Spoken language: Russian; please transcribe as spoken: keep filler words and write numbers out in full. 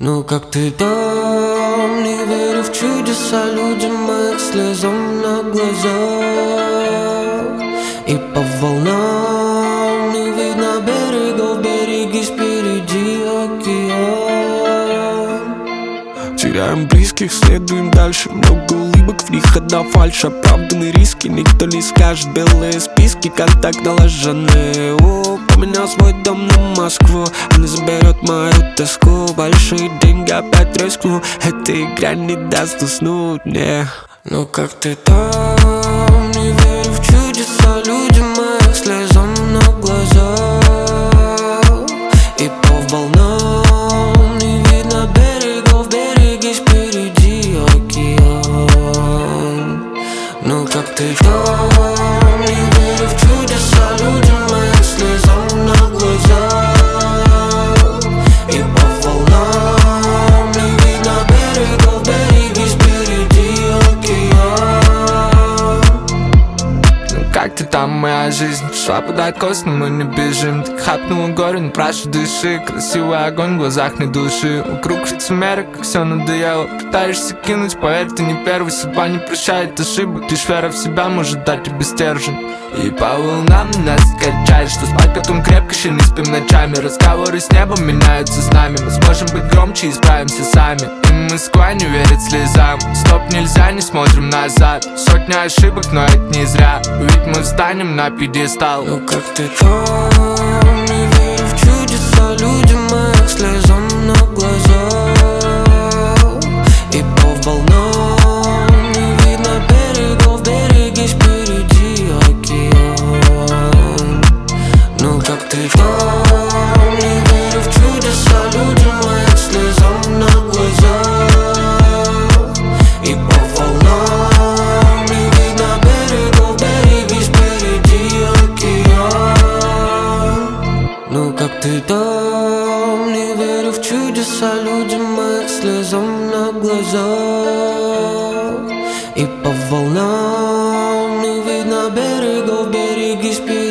Ну как ты там, не верю в чудеса людям моих слезам на глазах. И по волнам не видно берегов, берегись, впереди океан. Теряем близких, следуем дальше. Много улыбок, в них одна фальшь. Оправданные риски, никто не скажет. Белые списки, контакт налаженный. О, поменял свой дом на Москву. Она заберет мою тоску. Большие деньги, опять рискну. Эта игра не даст уснуть мне. Ну как ты там, не верю в чудеса людям моих слезам на глазах. И по волнам не видно берегов, берегись, впереди океан. Ну как ты там, не верю в чудеса людям моих слезам на глазах. И по волнам не видно берегов, берегись, впереди океан. Ну как ты там, моя жизнь? Шла под откос, но мы не бежим. Так хапнула горе, но прошу дыши. Красивый огонь в глазах не души. Вокруг лицемеры, как все надоело. Пытаешься кинуть, поверь, ты не первый. Судьба не прощает ошибок, лишь вера в себя может дать тебе стержень. И по волнам нас качает, что спать потом крепко, еще не спим ночами. Разговоры с небом меняются с нами. Мы сможем быть громче и справимся сами. И Москва не верит слезам. Стоп, нельзя, не смотрим назад. Сотня ошибок, но это не зря. Ведь мы встанем на пьедестал. Ну как ты там, не верю в чудеса людям моих слезам на глазах. И по волнам не видно берегов, берегись, впереди океан. Ну как ты там, не верю в чудеса людям моих слезам на глазах. И по волнам не видно берегов, берегись, впереди океан. Ну как ты там, не верю в чудеса людям моих слезам на глазах. И по волнам не видно берегов, берегись, впереди.